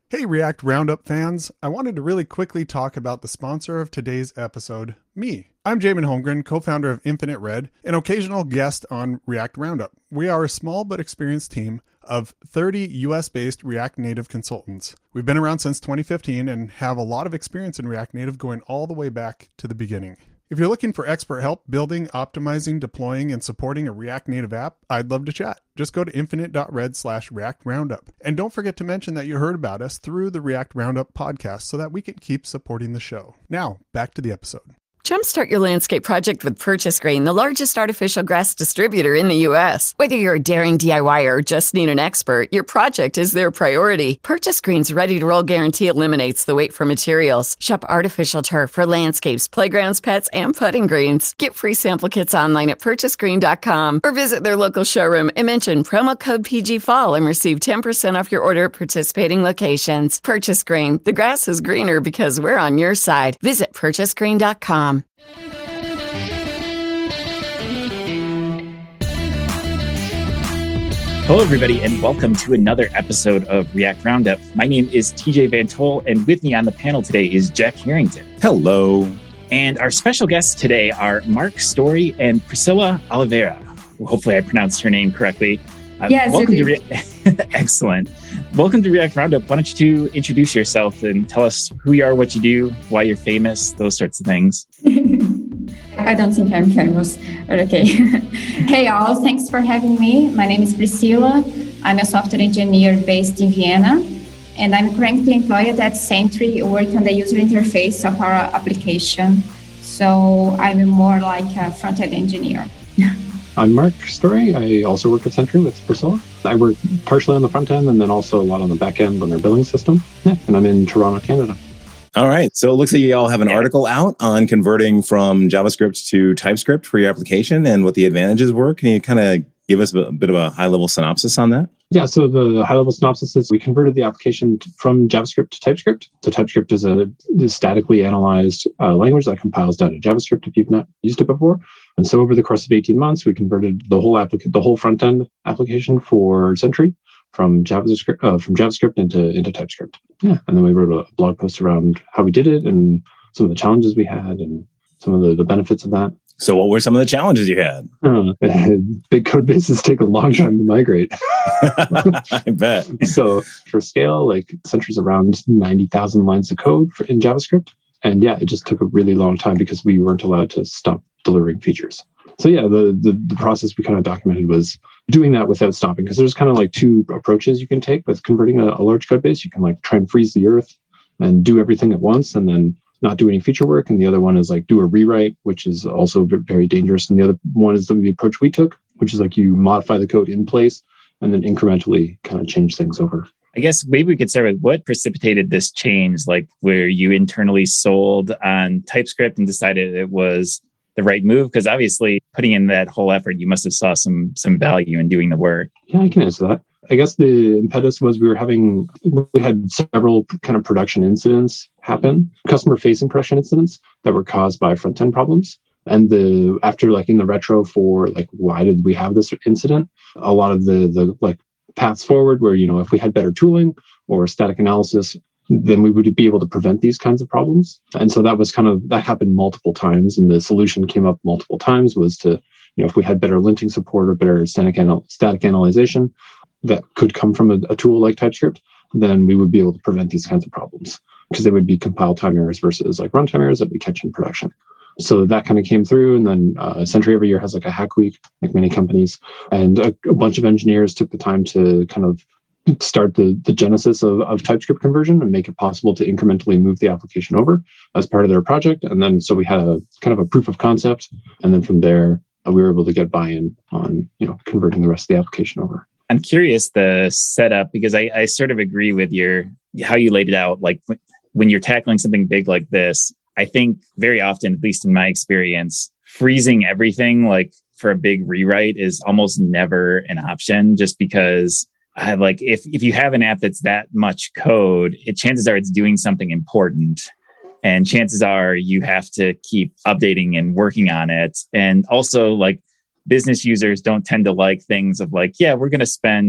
Hey, React Roundup fans. I wanted to really quickly talk about the sponsor of today's episode, me. I'm Jamin Holmgren, co-founder of Infinite Red, an occasional guest on React Roundup. We are a small but experienced team of 30 US-based React Native consultants. We've been around since 2015 and have a lot of experience in React Native going all the way back to the beginning. If you're looking for expert help building, optimizing, deploying, and supporting a React Native app, I'd love to chat. Just go to infinite.red/React Roundup. And don't forget to mention that you heard about us through the React Roundup podcast so that we can keep supporting the show. Now, back to the episode. Jumpstart your landscape project with Purchase Green, the largest artificial grass distributor in the U.S. Whether you're a daring DIYer or just need an expert, your project is their priority. Purchase Green's ready-to-roll guarantee eliminates the wait for materials. Shop artificial turf for landscapes, playgrounds, pets, and putting greens. Get free sample kits online at purchasegreen.com or visit their local showroom and mention promo code PGFALL and receive 10% off your order at participating locations. Purchase Green. The grass is greener because we're on your side. Visit purchasegreen.com. Hello, everybody, and welcome to another episode of React Roundup. My name is TJ Van Tol, and with me on the panel today is Jack Harrington. Hello. And our special guests today are Mark Story and Priscilla Oliveira. Hopefully I pronounced her name correctly. Yes, welcome to Excellent. Welcome to React Roundup. Why don't you introduce yourself and tell us who you are, what you do, why you're famous, those sorts of things. I don't think I'm famous, but okay. Hey all, thanks for having me. My name is Priscilla. I'm a software engineer based in Vienna, and I'm currently employed at Sentry, working on the user interface of our application. So I'm more like a front-end engineer. I'm Mark Story. I also work at Sentry with Priscilla. I work partially on the front end and then also a lot on the back end on their billing system. Yeah, and I'm in Toronto, Canada. All right. So it looks like you all have an article out on converting from JavaScript to TypeScript for your application and what the advantages were. Can you kind of give us a bit of a high-level synopsis on that? Yeah, so the high-level synopsis is we converted the application from JavaScript to TypeScript. So TypeScript is a statically analyzed language that compiles down to JavaScript if you've not used it before. And so over the course of 18 months, we converted the whole front-end application for Sentry from JavaScript into TypeScript. Yeah, and then we wrote a blog post around how we did it and some of the challenges we had and some of the benefits of that. So what were some of the challenges you had? Big code bases take a long time to migrate. I bet. So for scale, like Sentry's around 90,000 lines of code in JavaScript. And yeah, it just took a really long time because we weren't allowed to stop delivering features. So yeah, the process we kind of documented was doing that without stopping, because there's kind of like two approaches you can take with converting a large code base. You can like try and freeze the earth and do everything at once and then not do any feature work. And the other one is like do a rewrite, which is also very dangerous. And the other one is the approach we took, which is like you modify the code in place and then incrementally kind of change things over. I guess maybe we could start with what precipitated this change, like where you internally sold on TypeScript and decided it was the right move? Because obviously putting in that whole effort, you must have saw some value in doing the work. Yeah, I can answer that. I guess the impetus was we had several kind of production incidents happen, customer-facing production incidents that were caused by front-end problems. And after like in the retro for like, why did we have this incident? A lot of the like paths forward where, if we had better tooling or static analysis, then we would be able to prevent these kinds of problems. And so that happened multiple times. And the solution came up multiple times was to, if we had better linting support or better static analyzation that could come from a tool like TypeScript, then we would be able to prevent these kinds of problems because they would be compile time errors versus like runtime errors that we catch in production. So that kind of came through. And then Sentry every year has like a hack week, like many companies. And a bunch of engineers took the time to kind of start the genesis of TypeScript conversion and make it possible to incrementally move the application over as part of their project. And then so we had a kind of a proof of concept. And then from there, we were able to get buy-in on converting the rest of the application over. I'm curious the setup, because I sort of agree with how you laid it out. Like when you're tackling something big like this, I think very often, at least in my experience, freezing everything like for a big rewrite is almost never an option, just because if you have an app that's that much code, chances are it's doing something important. And chances are you have to keep updating and working on it. And also like business users don't tend to like things of like, yeah, we're going to spend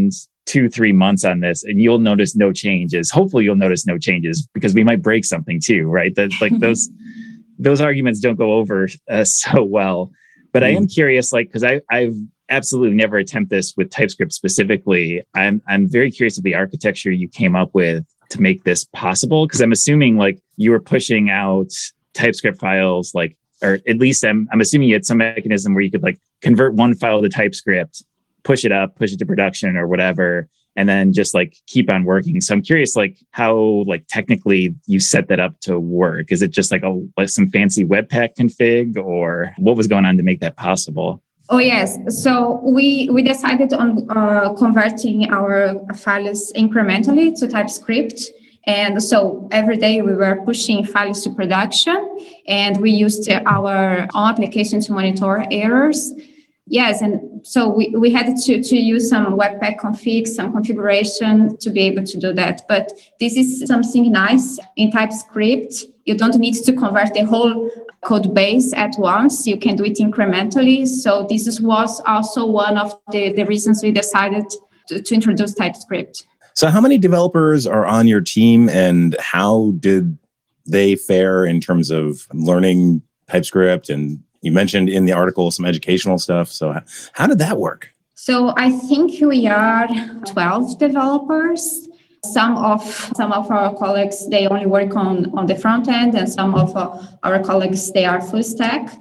2-3 months on this and you'll notice no changes. Hopefully you'll notice no changes because we might break something too, right? That's like those arguments don't go over so well. But I am curious, like, because I've absolutely never attempted this with TypeScript specifically. I'm very curious of the architecture you came up with to make this possible, because I'm assuming like you were pushing out TypeScript files, like, or at least I'm assuming you had some mechanism where you could like convert one file to TypeScript, push it to production or whatever, and then just like keep on working. So I'm curious, like how like technically you set that up to work. Is it just like some fancy Webpack config, or what was going on to make that possible? Oh, yes. So we decided on converting our files incrementally to TypeScript. And so every day we were pushing files to production, and we used our own application to monitor errors. Yes, and so we had to use some Webpack config, some configuration to be able to do that. But this is something nice in TypeScript. You don't need to convert the whole code base at once. You can do it incrementally. So this was also one of the reasons we decided to introduce TypeScript. So how many developers are on your team, and how did they fare in terms of learning TypeScript? And you mentioned in the article some educational stuff. So how did that work? So I think we are 12 developers. Some of our colleagues, they only work on the front end, and some of our colleagues, they are full stack.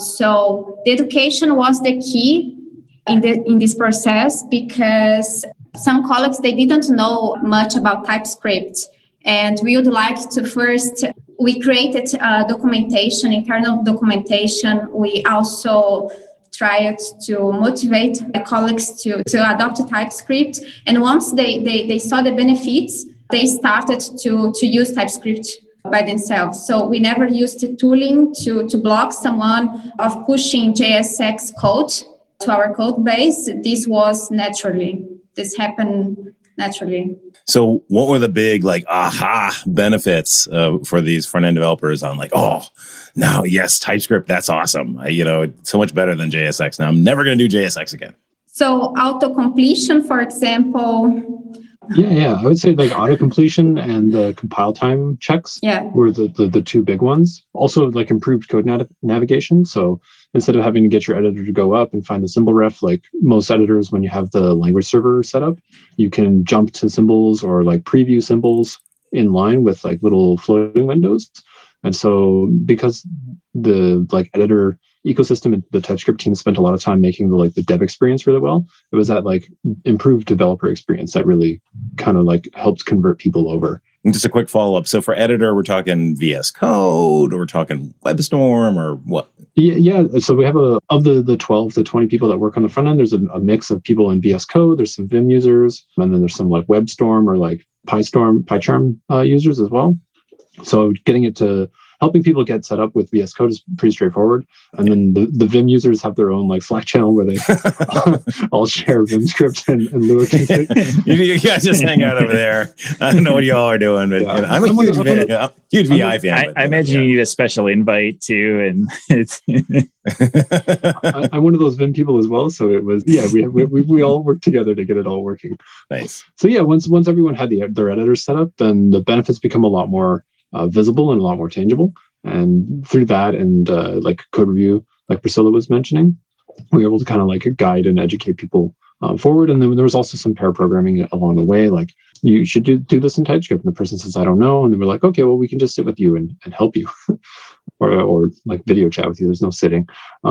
So the education was the key in this process, because some colleagues, they didn't know much about TypeScript. And we would like to first, we created documentation, internal documentation. We also tried to motivate the colleagues to adopt TypeScript. And once they saw the benefits, they started to use TypeScript by themselves. So we never used the tooling to block someone of pushing JSX code to our code base. This happened naturally. So what were the big like aha benefits for these front-end developers on like, oh, now, yes, TypeScript, that's awesome. It's so much better than JSX. Now I'm never going to do JSX again. So auto-completion, for example. Yeah. I would say like auto-completion and the compile time checks were the two big ones. Also like improved code navigation. So instead of having to get your editor to go up and find the symbol ref, like most editors, when you have the language server set up, you can jump to symbols or like preview symbols in line with like little floating windows. And so because the like editor ecosystem and the TypeScript team spent a lot of time making the dev experience really well, it was that like improved developer experience that really kind of like helped convert people over. And just a quick follow-up. So for editor, we're talking VS Code, or we're talking WebStorm, or what? Yeah. So we have of the 12 to 20 people that work on the front end, there's a mix of people in VS Code, there's some Vim users, and then there's some like WebStorm or like PyCharm users as well. So getting it to helping people get set up with VS Code is pretty straightforward. And then the Vim users have their own like Slack channel where they all share Vim scripts and Lua config. You guys just hang out over there. I don't know what y'all are doing, but I'm a huge VI fan. I imagine you need a special invite too, and it's. I'm one of those Vim people as well, so it was we all worked together to get it all working. Nice. So once everyone had their editors set up, then the benefits become a lot more visible and a lot more tangible. And through that and like code review, like Priscilla was mentioning, we were able to kind of like guide and educate people forward. And then there was also some pair programming along the way, like you should do this in TypeScript. And the person says, I don't know. And then we're like, okay, well, we can just sit with you and help you or like video chat with you. There's no sitting.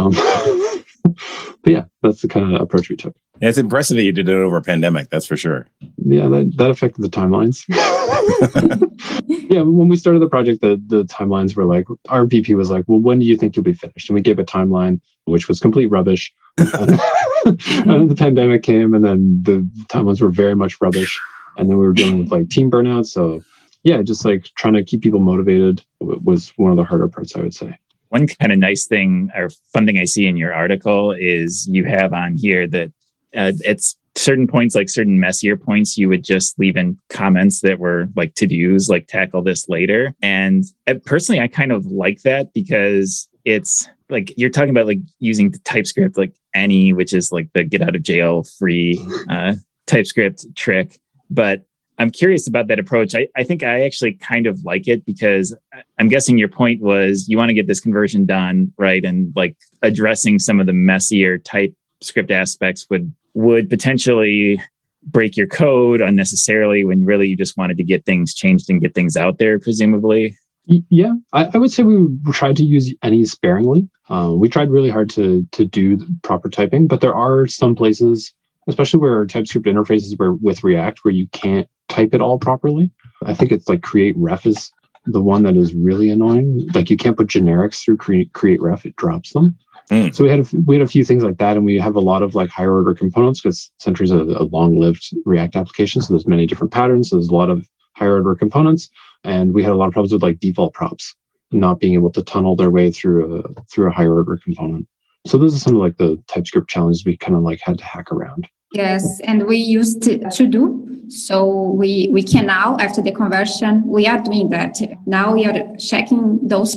But yeah, that's the kind of approach we took. Yeah, it's impressive that you did it over a pandemic. That's for sure. Yeah, that affected the timelines. Yeah, when we started the project, the timelines were like, our VP was like, well, when do you think you'll be finished? And we gave a timeline, which was complete rubbish. And the pandemic came, and then the timelines were very much rubbish. And then we were dealing with like team burnout. So yeah, just like trying to keep people motivated was one of the harder parts, I would say. One kind of nice thing or fun thing I see in your article is you have on here that it's certain points, like certain messier points, you would just leave in comments that were like to-dos, like tackle this later. And personally, I kind of like that, because it's like you're talking about like using the TypeScript, like any, which is like the get out of jail free TypeScript trick, but I'm curious about that approach. I think I actually kind of like it because I'm guessing your point was you want to get this conversion done, right? And like addressing some of the messier TypeScript aspects would potentially break your code unnecessarily when really you just wanted to get things changed and get things out there, presumably. Yeah, I would say we tried to use any sparingly. We tried really hard to do the proper typing, but there are some places, especially where TypeScript interfaces were with React, where you can't type it all properly. I think it's like create ref is the one that is really annoying. Like you can't put generics through create ref; it drops them. So we had a few things like that, and we have a lot of like higher order components because Sentry is a long-lived React application, so there's many different patterns. So there's a lot of higher order components, and we had a lot of problems with like default props not being able to tunnel their way through a higher order component. So those are some of like the TypeScript challenges we kind of like had to hack around. Yes, and we used to do. So we can now, after the conversion, we are doing that. Now we are checking those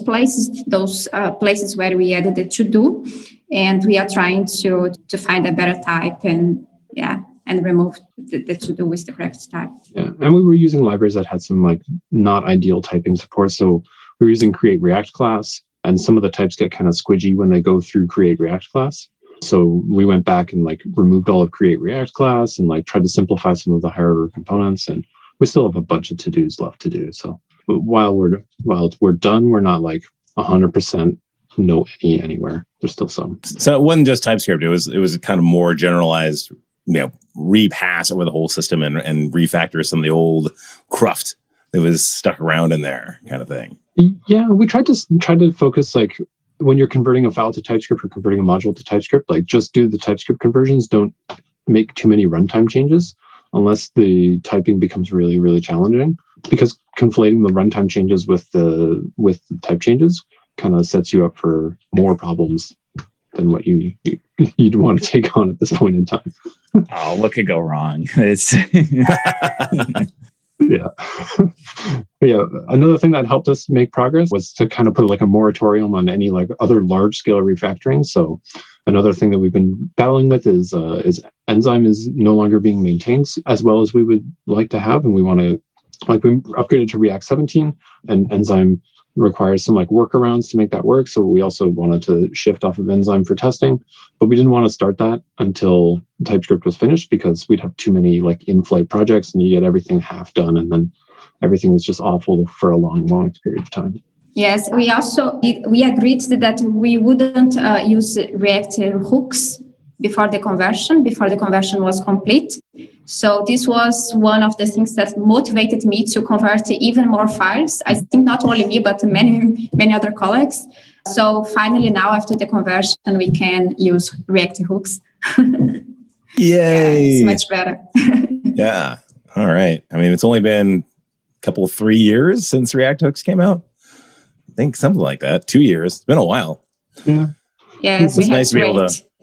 places where we added the to do, and we are trying to find a better type and remove the to do with the correct type. Yeah, and we were using libraries that had some like not ideal typing support. So we were using create React class, and some of the types get kind of squidgy when they go through create React class. So we went back and like removed all of create React class and like tried to simplify some of the higher order components. And we still have a bunch of to-dos left to do. So while we're done, we're not like 100% no anywhere. There's still some. So it wasn't just TypeScript. It was kind of more generalized, repass over the whole system and refactor some of the old cruft that was stuck around in there kind of thing. Yeah, we tried to focus like, when you're converting a file to TypeScript or converting a module to TypeScript, like just do the TypeScript conversions. Don't make too many runtime changes unless the typing becomes really, really challenging, because conflating the runtime changes with the type changes kind of sets you up for more problems than what you'd want to take on at this point in time. Oh, what could go wrong? It's Yeah. Yeah. Another thing that helped us make progress was to kind of put like a moratorium on any like other large scale refactoring. So another thing that we've been battling with is Enzyme is no longer being maintained as well as we would like to have. And we want to, like, we upgraded to React 17, and Enzyme requires some like workarounds to make that work. So we also wanted to shift off of Enzyme for testing, but we didn't want to start that until TypeScript was finished, because we'd have too many like in-flight projects and you get everything half done, and then everything was just awful for a long period of time. Yes, we agreed that we wouldn't use React hooks before the conversion was complete. So this was one of the things that motivated me to convert even more files. I think not only me, but many other colleagues. So finally now after the conversion, we can use React hooks. Yay! Yeah, it's much better. Yeah. All right. I mean, it's only been a couple, 3 years since React hooks came out. I think something like that. 2 years. It's been a while. Yeah. Yes, it's nice to be able to.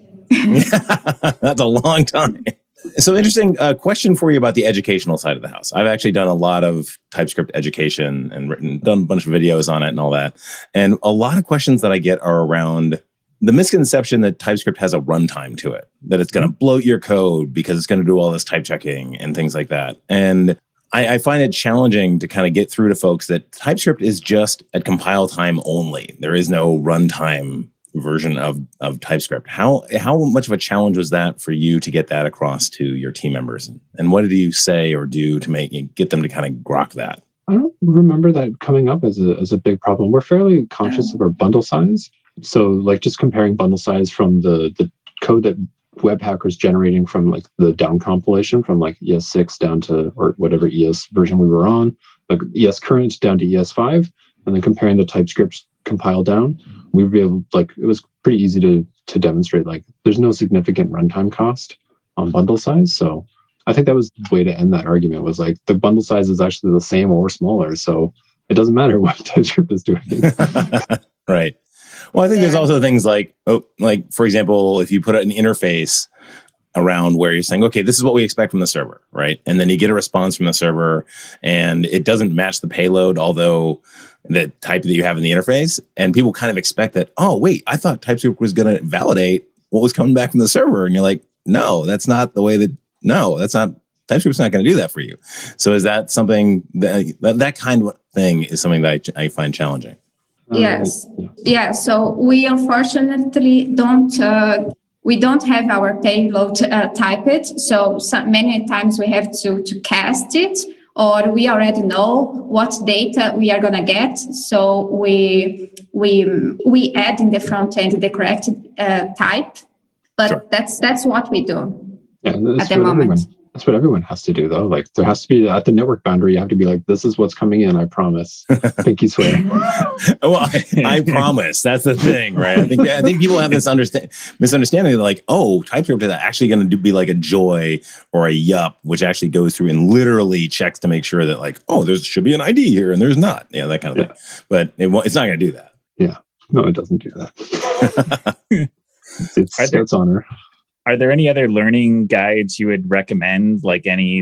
That's a long time. So interesting question for you about the educational side of the house. I've actually done a lot of TypeScript education and done a bunch of videos on it and all that. And a lot of questions that I get are around the misconception that TypeScript has a runtime to it, that it's going to bloat your code because it's going to do all this type checking and things like that. And I find it challenging to kind of get through to folks that TypeScript is just at compile time only. There is no runtime version of TypeScript. How much of a challenge was that for you to get that across to your team members? And what did you say or do to get them to kind of grok that? I don't remember that coming up as a big problem. We're fairly conscious of our bundle size. So like just comparing bundle size from the code that Webpacker's generating from like the down compilation from like ES6 down to, or whatever ES version we were on, like ES current down to ES5, and then comparing the TypeScript compile down, we would be able, like, it was pretty easy to demonstrate like there's no significant runtime cost on bundle size. So I think that was the way to end that argument, was like the bundle size is actually the same or smaller. So it doesn't matter what TypeScript is doing. Right. Well, I think there's also things like for example, if you put an interface around where you're saying, okay, this is what we expect from the server, right? And then you get a response from the server and it doesn't match the payload, although the type that you have in the interface, and people kind of expect that, oh, wait, I thought TypeScript was going to validate what was coming back from the server. And you're like, no, that's not the way that no, that's not, TypeScript's not going to do that for you. So is that something that kind of thing is something that I find challenging? Yes. Yeah. So we unfortunately don't have our payload typed. So many times we have to cast it, or we already know what data we are going to get. So we add in the front end the correct type, but sure. That's what we do at the moment. That's what everyone has to do, though. Like, there has to be at the network boundary, you have to be like, this is what's coming in, I promise. Pinky swear. Well, I promise. That's the thing, right? I think people have this misunderstanding that, like, oh, TypeScript is actually going to be like a joy or a yup, which actually goes through and literally checks to make sure that, like, oh, there should be an ID here and there's not. Yeah, that kind of thing. But it's not going to do that. Yeah. No, it doesn't do that. It's honor. Are there any other learning guides you would recommend, like any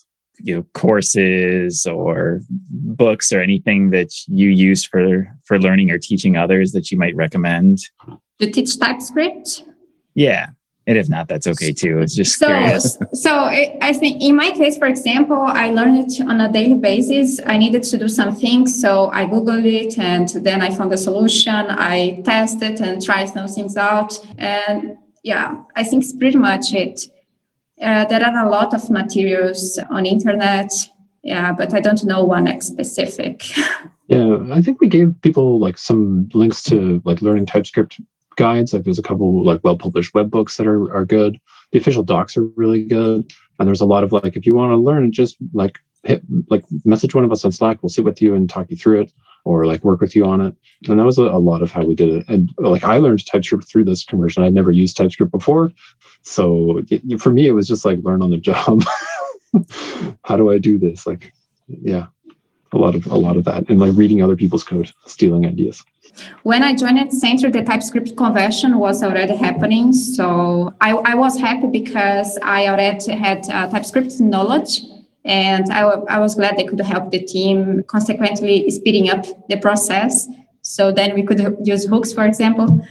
courses or books or anything that you use for learning or teaching others that you might recommend? To teach TypeScript? Yeah. And if not, that's okay too. It's just curious. I think in my case, for example, I learned it on a daily basis. I needed to do something. So I Googled it and then I found a solution. I tested and tried some things out. And yeah, I think it's pretty much it. There are a lot of materials on internet, but I don't know one specific. Yeah, I think we gave people like some links to like learning TypeScript guides. Like there's a couple like well-published web books that are good. The official docs are really good. And there's a lot of like, if you want to learn, just like message one of us on Slack. We'll sit with you and talk you through it, or like work with you on it. And that was a lot of how we did it. And like I learned TypeScript through this conversion. I'd never used TypeScript before. So for me, it was just like learn on the job. How do I do this? Like, yeah, a lot of that. And like reading other people's code, stealing ideas. When I joined Accenture, the TypeScript conversion was already happening. So I was happy because I already had TypeScript knowledge. And I was glad they could help the team, consequently speeding up the process. So then we could use hooks, for example.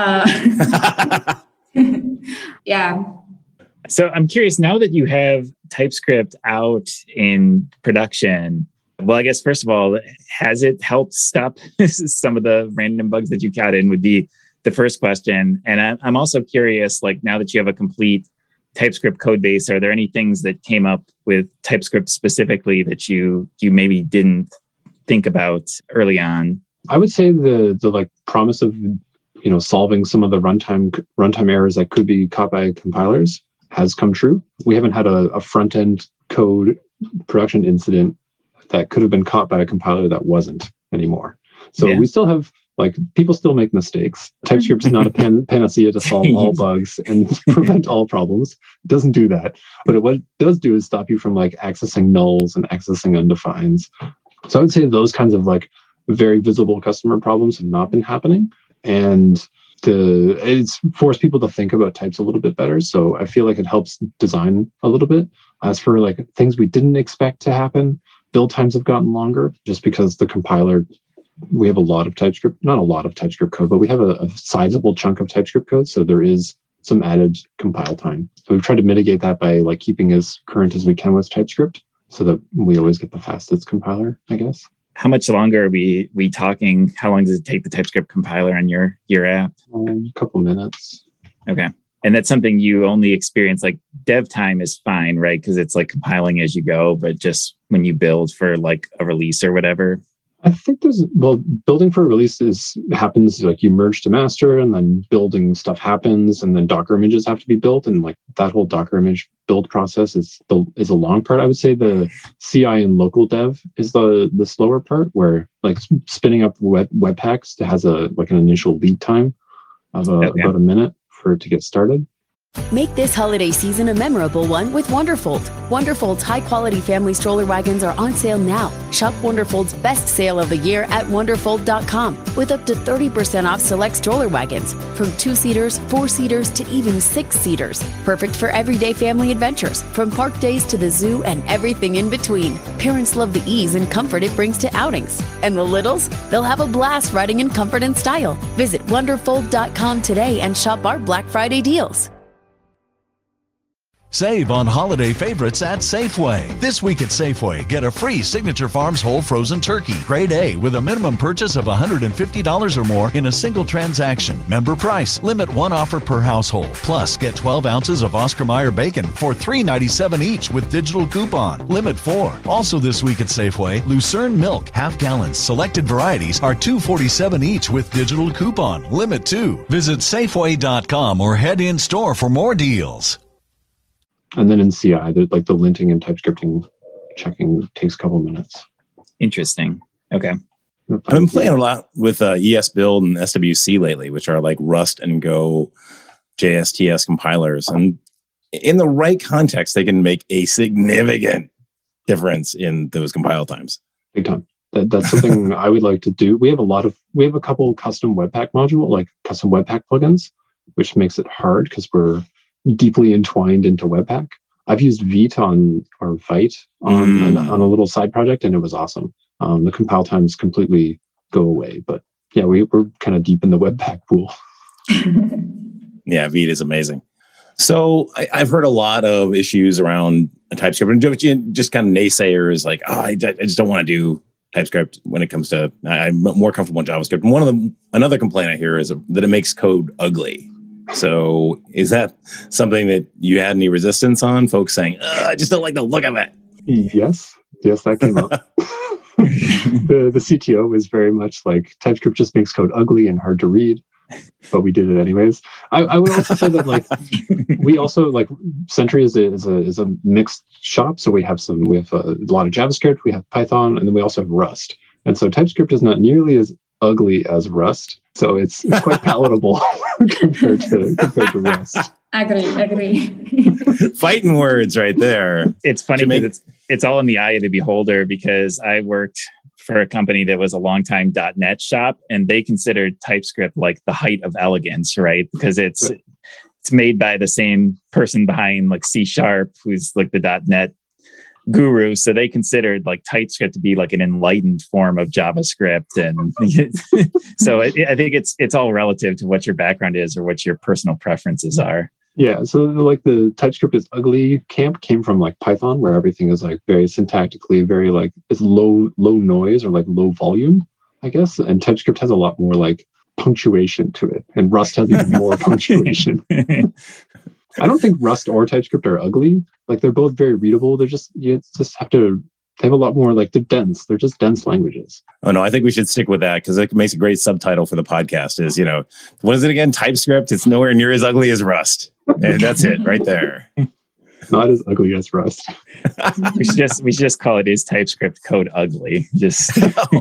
Yeah. So I'm curious, now that you have TypeScript out in production, well, I guess, first of all, has it helped stop some of the random bugs that you caught in would be the first question. And I'm also curious, like now that you have a complete TypeScript code base, are there any things that came up with TypeScript specifically that you maybe didn't think about early on? I would say the like promise of solving some of the runtime errors that could be caught by compilers has come true. We haven't had a front end code production incident that could have been caught by a compiler that wasn't anymore. So we still have, like, people still make mistakes. TypeScript is not a panacea to solve all bugs and prevent all problems. It doesn't do that. But what it does do is stop you from like accessing nulls and accessing undefines. So I would say those kinds of like very visible customer problems have not been happening. And it's forced people to think about types a little bit better. So I feel like it helps design a little bit. As for like things we didn't expect to happen, build times have gotten longer just because the compiler, we have a lot of TypeScript, not a lot of TypeScript code, but we have a sizable chunk of TypeScript code. So there is some added compile time. So we've tried to mitigate that by like keeping as current as we can with TypeScript so that we always get the fastest compiler, I guess. How much longer are we talking? How long does it take the TypeScript compiler on your app? A couple minutes. Okay. And that's something you only experience, like dev time is fine, right? Because it's like compiling as you go, but just when you build for like a release or whatever. I think building for a release happens like you merge to master and then building stuff happens and then Docker images have to be built. And like that whole Docker image build process is a long part. I would say the CI and local dev is the slower part, where like spinning up Webpacks has an initial lead time of about a minute for it to get started. Make this holiday season a memorable one with Wonderfold. Wonderfold's high-quality family stroller wagons are on sale now. Shop Wonderfold's best sale of the year at Wonderfold.com with up to 30% off select stroller wagons from 2-seaters, 4-seaters to even 6-seaters. Perfect for everyday family adventures, from park days to the zoo and everything in between. Parents love the ease and comfort it brings to outings. And the littles? They'll have a blast riding in comfort and style. Visit Wonderfold.com today and shop our Black Friday deals. Save on holiday favorites at Safeway. This week at Safeway, get a free Signature Farms whole frozen turkey, grade A, with a minimum purchase of $150 or more in a single transaction. Member price, limit one offer per household. Plus, get 12 ounces of Oscar Mayer bacon for $3.97 each with digital coupon. Limit 4. Also this week at Safeway, Lucerne milk, half gallons, selected varieties are $2.47 each with digital coupon. Limit 2. Visit Safeway.com or head in store for more deals. And then in CI, there's like the linting and TypeScripting checking takes a couple minutes. Interesting. Okay. I've been playing a lot with ESBuild and SWC lately, which are like Rust and Go JSTS compilers. And in the right context, they can make a significant difference in those compile times. Big time. That's something I would like to do. We have a couple custom Webpack module, like custom Webpack plugins, which makes it hard because we're deeply entwined into Webpack. I've used Vite on a little side project, and it was awesome. The compile times completely go away, but yeah, we're kind of deep in the Webpack pool. Yeah, Vite is amazing. So I've heard a lot of issues around TypeScript, and just kind of naysayers like, I just don't want to do TypeScript when it comes to. I'm more comfortable in JavaScript. And another complaint I hear is that it makes code ugly. So is that something that you had any resistance on? Folks saying, I just don't like the look of it. Yes, that came up. The CTO was very much like, TypeScript just makes code ugly and hard to read, but we did it anyways. I would also say that like we also like Sentry is a mixed shop. So we have a lot of JavaScript, we have Python, and then we also have Rust. And so TypeScript is not nearly as ugly as Rust. So it's quite palatable compared to Rust. Agree. Fighting words right there. It's funny because it's all in the eye of the beholder, because I worked for a company that was a longtime .NET shop, and they considered TypeScript like the height of elegance, right? Because it's made by the same person behind like C#, who's like the .NET guru. So they considered like TypeScript to be like an enlightened form of JavaScript. And so I think it's all relative to what your background is or what your personal preferences are. Yeah. So like the TypeScript is ugly camp came from like Python, where everything is like very syntactically, very like it's low noise or like low volume, I guess. And TypeScript has a lot more like punctuation to it. And Rust has even more punctuation. I don't think Rust or TypeScript are ugly. Like they're both very readable. They have a lot more like they're dense. They're just dense languages. Oh no, I think we should stick with that because it makes a great subtitle for the podcast is, what is it again? TypeScript. It's nowhere near as ugly as Rust. And that's it right there. Not as ugly as Rust. we should just call it, is TypeScript code ugly? Just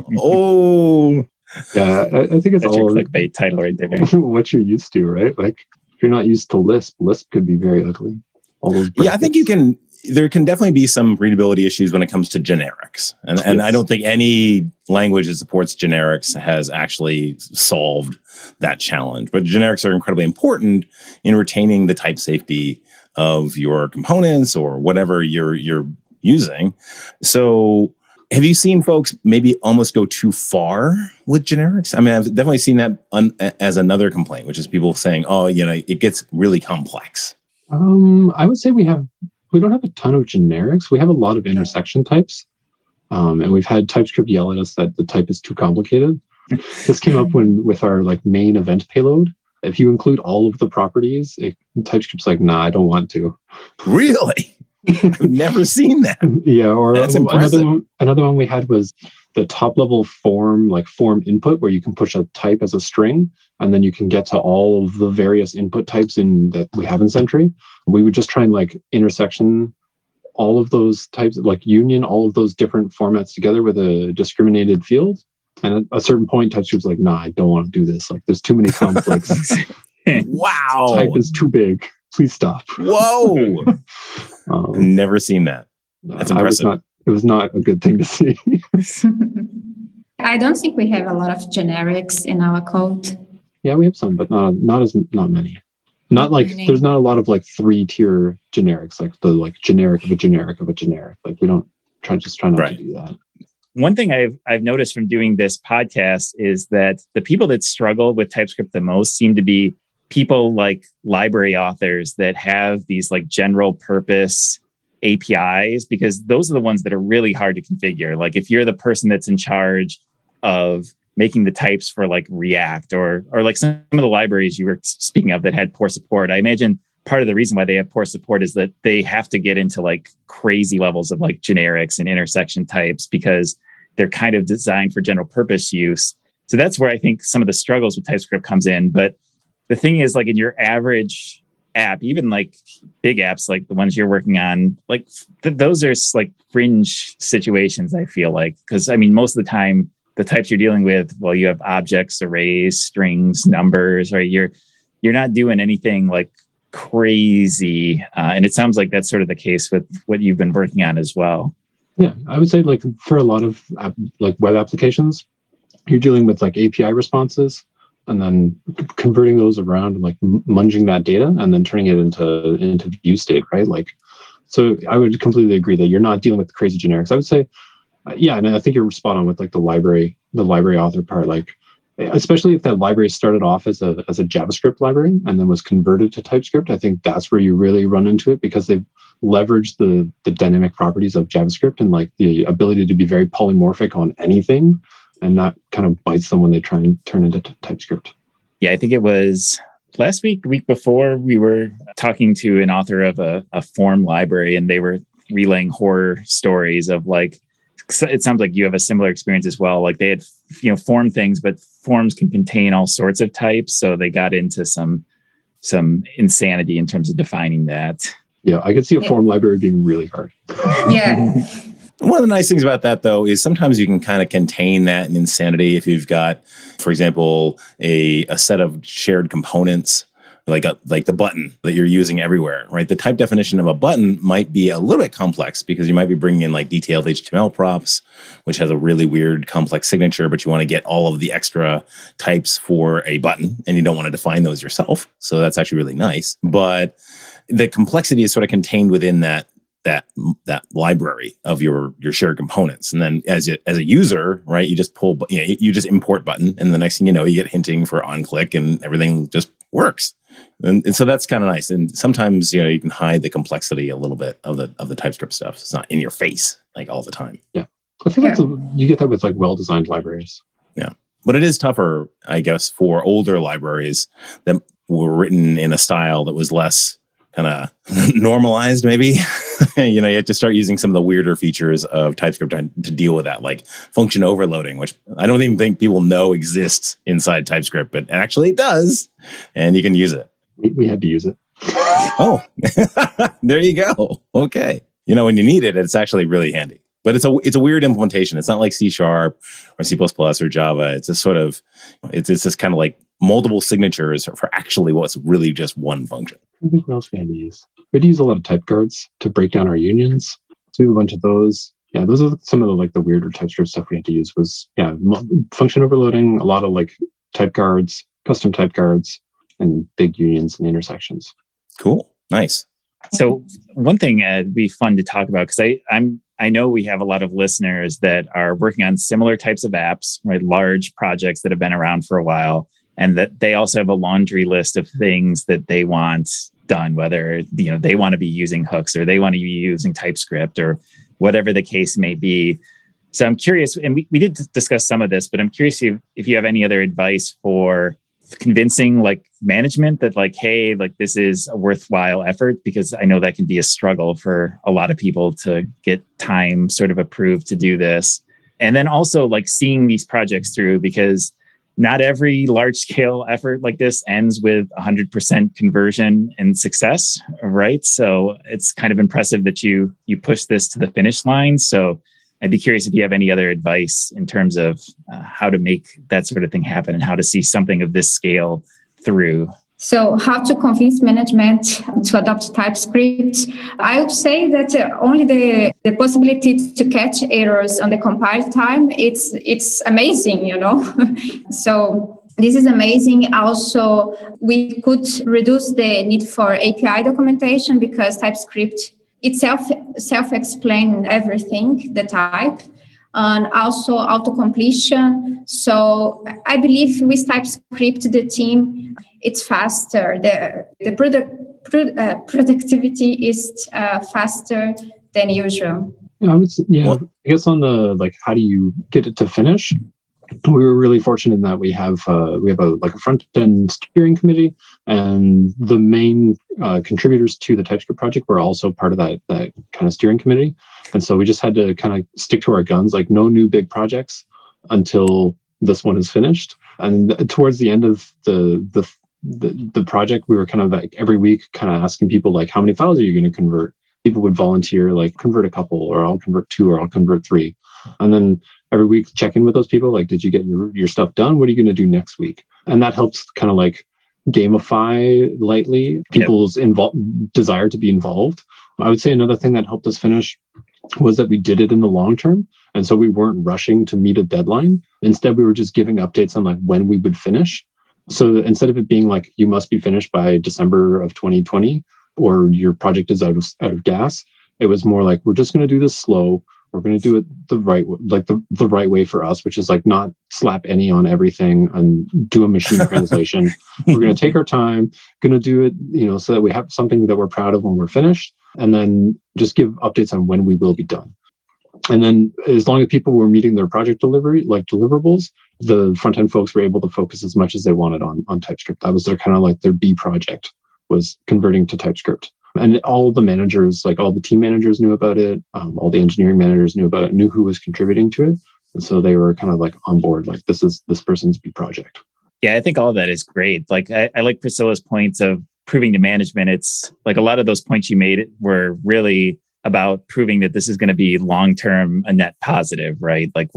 oh. Yeah, I think it's that's all your clickbait title right there. What you're used to, right? Like if you're not used to Lisp could be very ugly. All those brackets. Yeah, I think there can definitely be some readability issues when it comes to generics. And I don't think any language that supports generics has actually solved that challenge. But generics are incredibly important in retaining the type safety of your components or whatever you're using. So have you seen folks maybe almost go too far with generics? I mean, I've definitely seen that as another complaint, which is people saying, it gets really complex. I would say we don't have a ton of generics. We have a lot of intersection types. And we've had TypeScript yell at us that the type is too complicated. This came up with our like main event payload. If you include all of the properties, TypeScript's like, nah, I don't want to. Really? I've never seen that. Yeah, or that's impressive. Another one we had was the top level form input, where you can push a type as a string, and then you can get to all of the various input types that we have in Sentry. We would just try and like intersection all of those types, like union all of those different formats together with a discriminated field. And at a certain point, TypeScript's like, nah, I don't want to do this. Like, there's too many conflicts. Wow. Type is too big. Please stop. Whoa. Never seen that. That's impressive. It was not a good thing to see. I don't think we have a lot of generics in our code. Yeah, we have some, but not many. Not like there's not a lot of like 3-tier generics, like the like generic of a generic of a generic. Like we don't try not to do that. One thing I've noticed from doing this podcast is that the people that struggle with TypeScript the most seem to be people like library authors that have these like general purpose APIs, because those are the ones that are really hard to configure. Like if you're the person that's in charge of making the types for like React or like some of the libraries you were speaking of that had poor support, I imagine part of the reason why they have poor support is that they have to get into like crazy levels of like generics and intersection types because they're kind of designed for general purpose use. So that's where I think some of the struggles with TypeScript comes in. But the thing is, like in your average app, even like big apps like the ones you're working on, like those are like fringe situations, I feel like. Because I mean, most of the time, the types you're dealing with, well, you have objects, arrays, strings, numbers, right? You're not doing anything like crazy. And it sounds like that's sort of the case with what you've been working on as well. Yeah, I would say like for a lot of like web applications, you're dealing with like API responses and then converting those around and like munging that data and then turning it into view state, right? Like, so I would completely agree that you're not dealing with crazy generics. I would say, yeah, and I think you're spot on with like the library author part. Like, especially if that library started off as a JavaScript library and then was converted to TypeScript, I think that's where you really run into it because they've leveraged the dynamic properties of JavaScript and like the ability to be very polymorphic on anything, and that kind of bites them when they try and turn into TypeScript. Yeah, I think it was last week, the week before, we were talking to an author of a form library, and they were relaying horror stories of like, it sounds like you have a similar experience as well. Like they had, form things, but forms can contain all sorts of types. So they got into some insanity in terms of defining that. Yeah, I could see a form library being really hard. Yeah. One of the nice things about that, though, is sometimes you can kind of contain that insanity if you've got, for example, a set of shared components, like the button that you're using everywhere, right? The type definition of a button might be a little bit complex because you might be bringing in like detailed HTML props, which has a really weird complex signature, but you want to get all of the extra types for a button and you don't want to define those yourself. So that's actually really nice. But the complexity is sort of contained within that library of your shared components. And then as a user, right, you just you just import button, and the next thing you know, you get hinting for on click and everything just works. And so that's kind of nice. And sometimes, you can hide the complexity a little bit of the TypeScript stuff. It's not in your face like all the time. Yeah. I think you get that with like well-designed libraries. Yeah. But it is tougher, I guess, for older libraries that were written in a style that was less kind of normalized, maybe. You have to start using some of the weirder features of TypeScript to deal with that, like function overloading, which I don't even think people know exists inside TypeScript, but actually it does, and you can use it. We had to use it. Oh, there you go. Okay. When you need it, it's actually really handy. But it's a weird implementation. It's not like C# or C++ or Java. It's just sort of, it's just kind of like multiple signatures for actually what's really just one function. I think what else we had to use? We had to use a lot of type guards to break down our unions. So we have a bunch of those. Yeah, those are some of the weirder TypeScript stuff we had to use was, function overloading, a lot of like type guards, custom type guards, and big unions and intersections. Cool. Nice. So one thing it'd be fun to talk about, because I know we have a lot of listeners that are working on similar types of apps, right? Large projects that have been around for a while, and that they also have a laundry list of things that they want done, whether they want to be using hooks or they want to be using TypeScript or whatever the case may be. So I'm curious, and we did discuss some of this, but I'm curious if you have any other advice for convincing like management that like, hey, like this is a worthwhile effort, because I know that can be a struggle for a lot of people to get time sort of approved to do this. And then also like seeing these projects through, because not every large scale effort like this ends with 100% conversion and success, right? So it's kind of impressive that you push this to the finish line. So I'd be curious if you have any other advice in terms of how to make that sort of thing happen and how to see something of this scale through. So how to convince management to adopt TypeScript? I would say that only the possibility to catch errors on the compile time, it's amazing, So this is amazing. Also, we could reduce the need for API documentation because TypeScript itself self-explain everything, the type. and also auto-completion. So I believe with TypeScript, the team, it's faster. The productivity is faster than usual. I guess on the how do you get it to finish? We were really fortunate in that we have a front end steering committee, and the main contributors to the TypeScript project were also part of that kind of steering committee. And so we just had to kind of stick to our guns, like no new big projects until this one is finished. And towards the end of the project, we were kind of like every week kind of asking people like, how many files are you going to convert? People would volunteer, like convert a couple, or I'll convert 2, or I'll convert 3. And then every week check in with those people, like, did you get your stuff done? What are you going to do next week? And that helps kind of like gamify lightly people's desire to be involved. I would say another thing that helped us finish was that we did it in the long term. And so we weren't rushing to meet a deadline. Instead, we were just giving updates on like when we would finish. So instead of it being like, you must be finished by December of 2020, or your project is out of gas, it was more like, we're just going to do this slow. We're going to do it the right way, like the right way for us, which is like not slap any on everything and do a machine translation. We're going to take our time, going to do it, so that we have something that we're proud of when we're finished, and then just give updates on when we will be done. And then as long as people were meeting their project deliverables, the front end folks were able to focus as much as they wanted on TypeScript. That was their kind of like their B project, was converting to TypeScript. And all the managers, like all the team managers knew about it. All the engineering managers knew about it, knew who was contributing to it. And so they were kind of like on board, like this is this person's B project. Yeah, I think all of that is great. Like I like Priscilla's points of proving to management. It's like a lot of those points you made were really about proving that this is going to be long-term a net positive, right? Like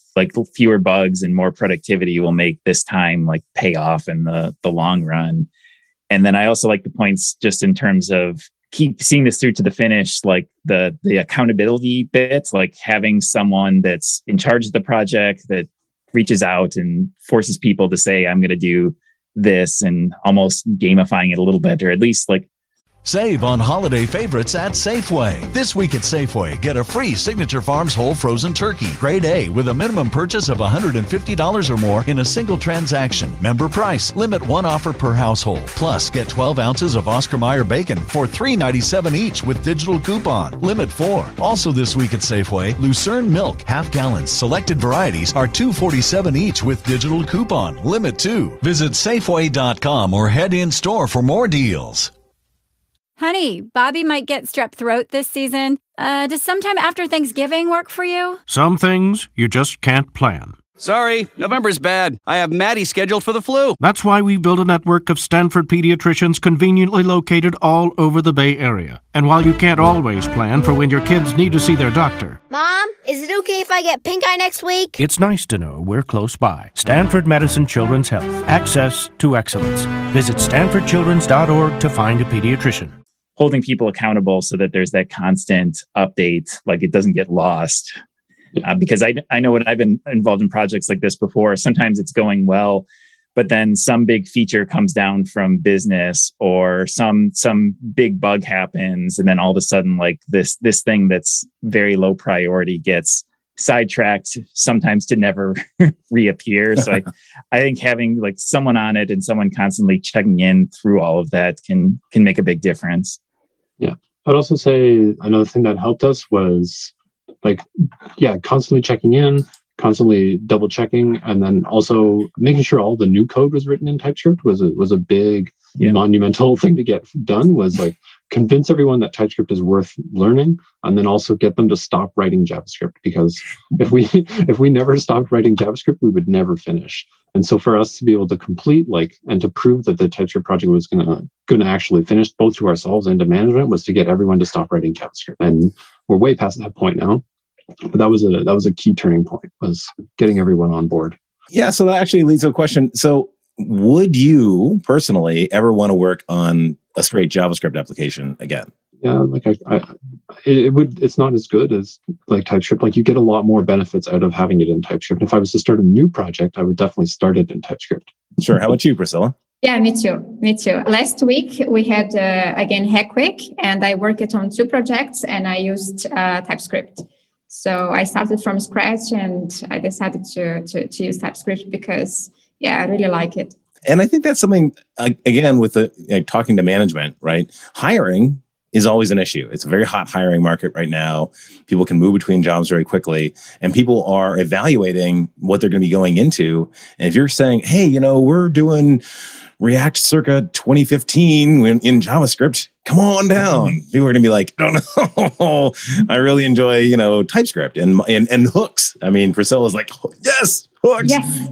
fewer bugs and more productivity will make this time like pay off in the long run. And then I also like the points just in terms of keep seeing this through to the finish, like the accountability bit, like having someone that's in charge of the project that reaches out and forces people to say, I'm going to do this, and almost gamifying it a little bit, or at least like Save on holiday favorites at Safeway. This week at Safeway, get a free Signature Farms whole frozen turkey, grade A, with a minimum purchase of $150 or more in a single transaction. Member price, limit 1 offer per household. Plus, get 12 ounces of Oscar Mayer bacon for $3.97 each with digital coupon. Limit 4. Also this week at Safeway, Lucerne milk, half gallons, selected varieties are $2.47 each with digital coupon. Limit 2. Visit Safeway.com or head in store for more deals. Honey, Bobby might get strep throat this season. Does sometime after Thanksgiving work for you? Some things you just can't plan. Sorry, November's bad. I have Maddie scheduled for the flu. That's why we build a network of Stanford pediatricians conveniently located all over the Bay Area. And while you can't always plan for when your kids need to see their doctor, Mom, is it okay if I get pink eye next week? It's nice to know we're close by. Stanford Medicine Children's Health. Access to excellence. Visit stanfordchildrens.org to find a pediatrician. Holding people accountable so that there's that constant update, like it doesn't get lost. Because I know when I've been involved in projects like this before, sometimes it's going well, but then some big feature comes down from business, or some big bug happens, and then all of a sudden, like this thing that's very low priority gets sidetracked, sometimes to never reappear. So I think having like someone on it and someone constantly checking in through all of that can make a big difference. Yeah. I'd also say another thing that helped us was constantly checking in, constantly double checking, and then also making sure all the new code was written in TypeScript was a big monumental thing to get done. Was like convince everyone that TypeScript is worth learning, and then also get them to stop writing JavaScript, because if we never stopped writing JavaScript, we would never finish. And so for us to be able to complete and to prove that the TypeScript project was going to actually finish, both to ourselves and to management, was to get everyone to stop writing JavaScript. And we're way past that point now. But that was a key turning point, was getting everyone on board. Yeah, so that actually leads to a question. So would you personally ever want to work on a straight JavaScript application again? Yeah, it's not as good as like TypeScript. Like you get a lot more benefits out of having it in TypeScript. If I was to start a new project, I would definitely start it in TypeScript. Sure. How about you, Priscilla? Yeah, me too. Last week we had again Hack Week, and I worked on 2 projects, and I used TypeScript. So I started from scratch, and I decided to use TypeScript because, I really like it. And I think that's something, again, with talking to management, right? Hiring is always an issue. It's a very hot hiring market right now. People can move between jobs very quickly, and people are evaluating what they're going to be going into. And if you're saying, hey, we're doing React circa 2015 in JavaScript, come on down. People are going to be like, no, I really enjoy, TypeScript and hooks. I mean, Priscilla's like, yes, hooks.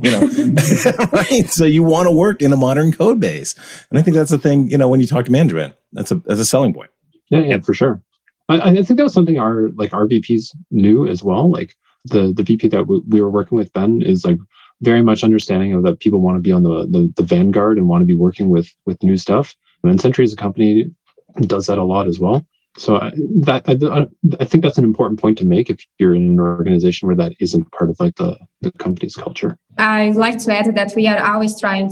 Yes. Right. So you want to work in a modern code base. And I think that's the thing, when you talk to management, that's a selling point. Yeah, for sure. I think that was something our VPs knew as well. Like the VP that we were working with, Ben, is like very much understanding of that people want to be on the vanguard and want to be working with new stuff. And Sentry as a company does that a lot as well. So I think that's an important point to make if you're in an organization where that isn't part of like the company's culture. I'd like to add that we are always trying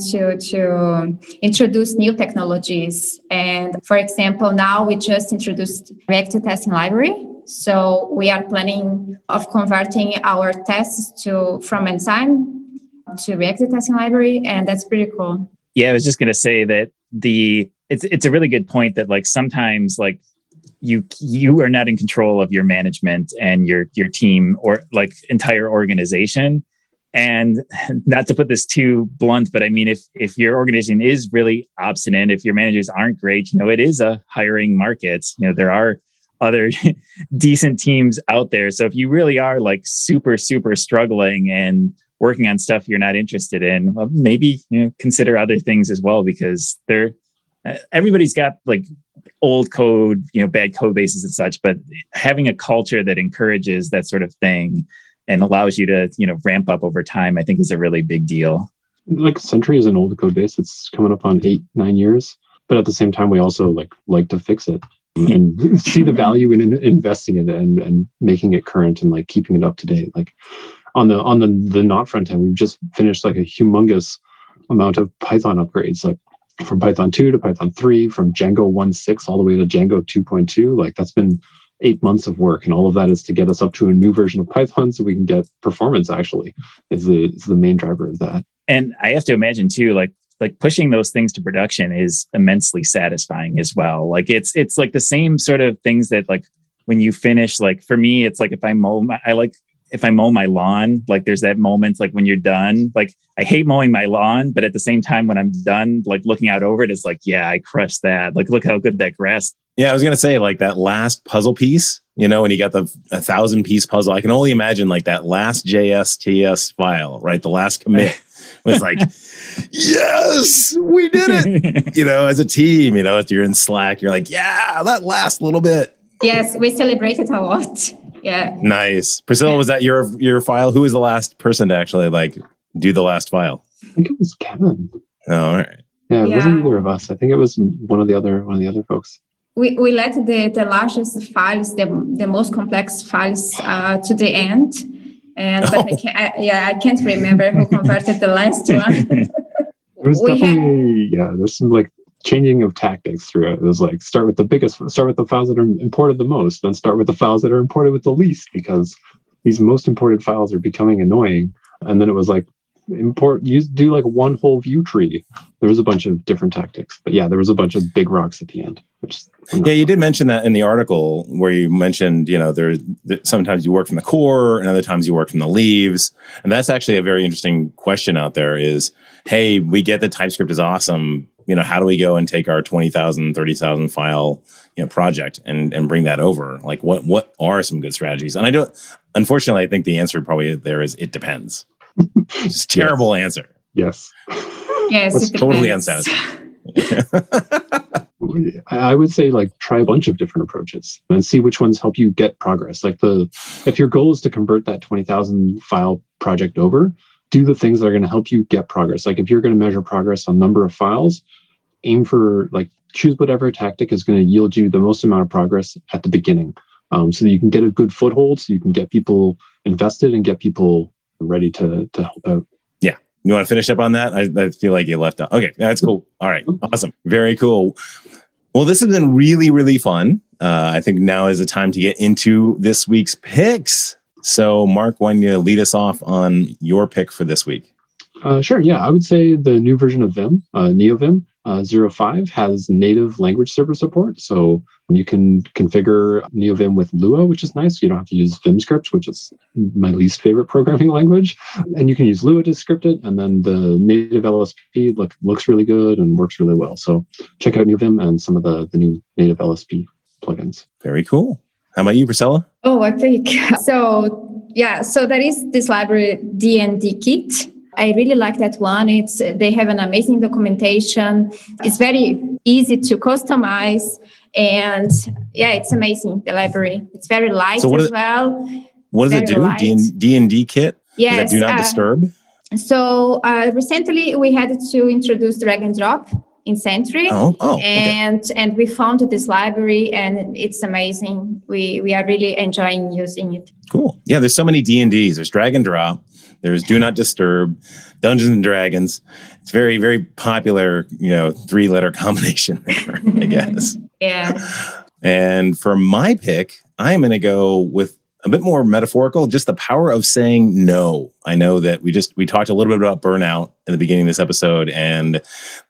to introduce new technologies. And for example, now we just introduced React Testing Library. So we are planning of converting our tests from Ensign to React Testing Library. And that's pretty cool. Yeah, I was just going to say that it's a really good point that like sometimes like you are not in control of your management and your team or like entire organization. And not to put this too blunt, but I mean, if your organization is really obstinate, if your managers aren't great, it is a hiring market. There are other decent teams out there. So if you really are like super, super struggling and working on stuff you're not interested in, well, maybe consider other things as well, because everybody's got like old code, bad code bases and such, but having a culture that encourages that sort of thing and allows you to, ramp up over time, I think is a really big deal. Like Sentry is an old code base. It's coming up on 8-9 years, but at the same time, we also like to fix it and see the value in investing in it and making it current and like keeping it up to date. Like on the not front end, we've just finished like a humongous amount of Python upgrades, like from Python 2 to Python 3, from Django 1.6 all the way to Django 2.2. Like that's been 8 months of work, and all of that is to get us up to a new version of Python so we can get performance. Actually, is the main driver of that. And I have to imagine too, like pushing those things to production is immensely satisfying as well. Like it's like the same sort of things that like when you finish. Like for me, it's like if I mow my lawn, like there's that moment like when you're done. Like I hate mowing my lawn, but at the same time when I'm done, like looking out over it, it's like, yeah, I crushed that. Like look how good that grass. Yeah, I was going to say like that last puzzle piece, when you got the 1,000-piece puzzle, I can only imagine like that last JSTS file, right? The last commit was like, yes, we did it. As a team, if you're in Slack, you're like, yeah, that last little bit. Yes, we celebrated a lot. Yeah. Nice. Priscilla, was that your file? Who was the last person to actually like do the last file? I think it was Kevin. Oh, all right. Yeah, it wasn't either of us. I think it was one of the other folks. We let the largest files, the most complex files to the end. But I can't remember who converted the last one. It was definitely, there's some like changing of tactics through it. It was like start with the files that are imported the most, then start with the files that are imported with the least, because these most imported files are becoming annoying. And then it was like do like one whole view tree. There was a bunch of different tactics, but there was a bunch of big rocks at the end. You did mention that in the article where you mentioned, sometimes you work from the core and other times you work from the leaves. And that's actually a very interesting question out there is, hey, we get that TypeScript is awesome. How do we go and take our 20,000, 30,000 file, project and bring that over? Like what are some good strategies? And unfortunately, I think the answer probably there is, it depends. It's a terrible answer. Yes. Yes. It's totally unsatisfying. I would say like try a bunch of different approaches and see which ones help you get progress. Like if your goal is to convert that 20,000 file project over, do the things that are going to help you get progress. Like if you're going to measure progress on number of files, aim for choose whatever tactic is going to yield you the most amount of progress at the beginning, so that you can get a good foothold, so you can get people invested and get people ready to help out. Yeah. You want to finish up on that? I feel like you left out. Okay. That's cool. All right. Awesome. Very cool. Well, this has been really, really fun. I think now is the time to get into this week's picks. So, Mark, why don't you lead us off on your pick for this week? Sure. Yeah, I would say the new version of Vim, NeoVim 05, has native language server support. So you can configure NeoVim with Lua, which is nice. You don't have to use Vim scripts, which is my least favorite programming language. And you can use Lua to script it. And then the native LSP looks really good and works really well. So check out NeoVim and some of the new native LSP plugins. Very cool. How about you, Priscilla? Oh, I think so. Yeah, so there is this library DND Kit. I really like that one. They have an amazing documentation. It's very easy to customize, and yeah, it's amazing. The library. It's very light as well. What does it do? D&D Kit? Yes. Do not disturb. So recently we had to introduce drag and drop in Sentry. And we found this library, and it's amazing. We are really enjoying using it. Cool. Yeah, there's so many D&Ds. There's drag and drop. There's Do Not Disturb, Dungeons and Dragons. It's very, very popular, 3-letter combination there, I guess. Yeah. And for my pick, I'm going to go with a bit more metaphorical, just the power of saying no. I know that we talked a little bit about burnout in the beginning of this episode, and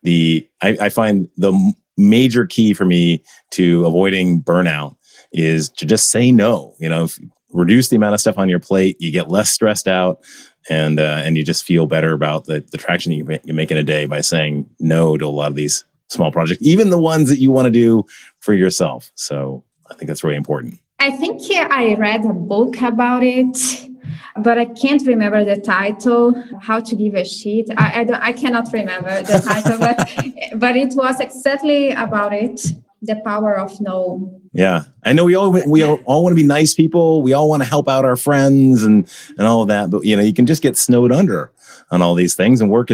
I find the major key for me to avoiding burnout is to just say no. Reduce the amount of stuff on your plate. You get less stressed out, and you just feel better about the traction you make in a day by saying no to a lot of these small projects, even the ones that you want to do for yourself. So I think that's really important. I think I read a book about it, but I can't remember the title. How to Give a Shit. I cannot remember the title, but it was exactly about it. The power of no. Yeah, I know we all want to be nice people. We all want to help out our friends and all of that. But you can just get snowed under on all these things, and work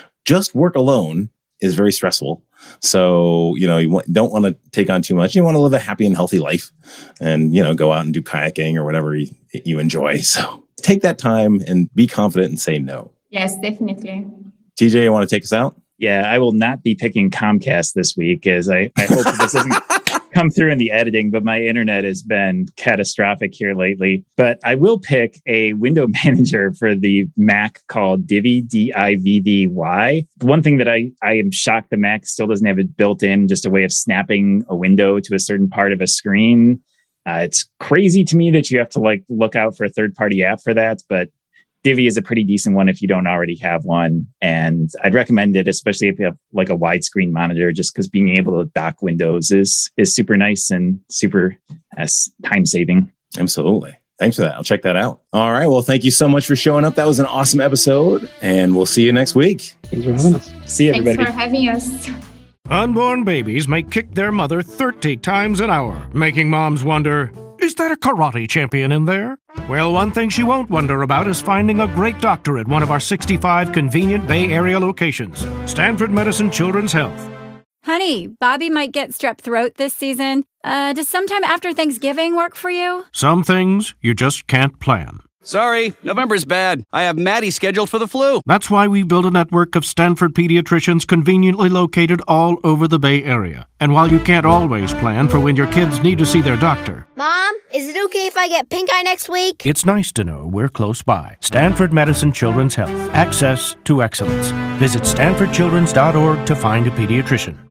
alone is very stressful. So you don't want to take on too much. You want to live a happy and healthy life, and go out and do kayaking or whatever you enjoy. So take that time and be confident and say no. Yes, definitely. TJ, you want to take us out? Yeah, I will not be picking Comcast this week, as I hope this doesn't come through in the editing, but my internet has been catastrophic here lately. But I will pick a window manager for the Mac called Divi, Divvy. One thing that I am shocked the Mac still doesn't have it built in, just a way of snapping a window to a certain part of a screen. It's crazy to me that you have to look out for a third-party app for that, but Divi is a pretty decent one if you don't already have one. And I'd recommend it, especially if you have a widescreen monitor, just because being able to dock windows is super nice and super time saving. Absolutely. Thanks for that. I'll check that out. All right. Well, thank you so much for showing up. That was an awesome episode, and we'll see you next week. Thanks for having us. See you, everybody. Thanks for having us. Unborn babies may kick their mother 30 times an hour, making moms wonder, is there a karate champion in there? Well, one thing she won't wonder about is finding a great doctor at one of our 65 convenient Bay Area locations. Stanford Medicine Children's Health. Honey, Bobby might get strep throat this season. Does sometime after Thanksgiving work for you? Some things you just can't plan. Sorry, November's bad. I have Maddie scheduled for the flu. That's why we built a network of Stanford pediatricians conveniently located all over the Bay Area. And while you can't always plan for when your kids need to see their doctor, Mom, is it okay if I get pink eye next week? it's nice to know we're close by. Stanford Medicine Children's Health. Access to excellence. Visit stanfordchildrens.org to find a pediatrician.